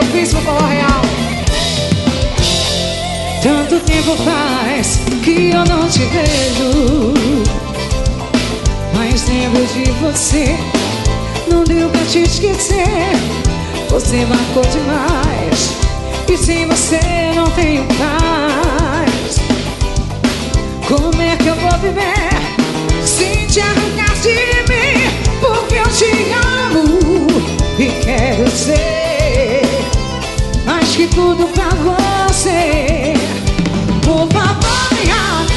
fiz pro forró real. Tanto tempo faz que eu não te vejo, mas lembro de você. Não deu pra te esquecer. Você marcou demais e sem você não tenho paz. Como é que eu vou viver se te arrancar de mim? Porque eu te amo e quero ser mais que tudo pra você. Por favor, venha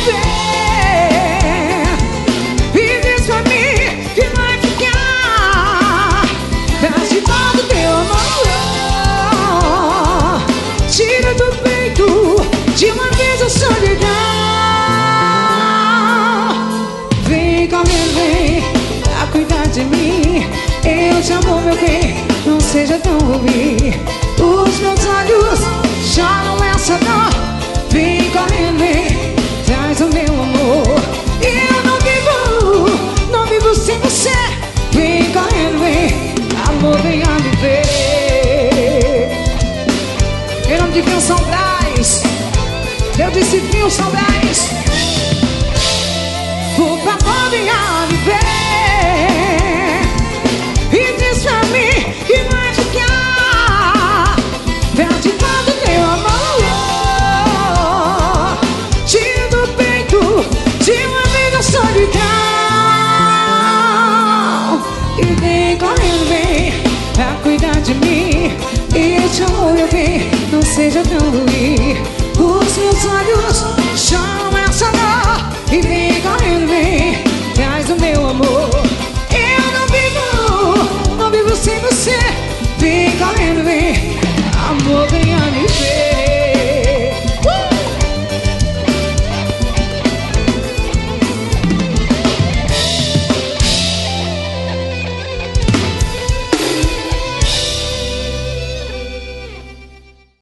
ver e diz pra mim que vai ficar perto de todo teu amor. Tira do peito de uma vez a solidão. Vem correndo, vem pra cuidar de mim. Eu te amo, meu bem, não seja tão ruim. Os meus olhos choram essa dor. Vem correndo, vem, traz o meu amor. Eu não vivo sem você. Vem correndo, vem, amor, vem a viver. Em nome de Vinho São Brás, eu disse Vinho São Brás. Por favor, vem a viver e diz pra mim que vai ficar perto de todo teu amor. Tira do peito de uma vida solidão. E vem correndo, vem pra cuidar de mim. E te amo, meu bem, não seja tão ruim. Os meus olhos choram essa dor. E vem correndo, vem, traz o meu amor. Eu não vivo sem você. Vem correndo, vem, amor, vem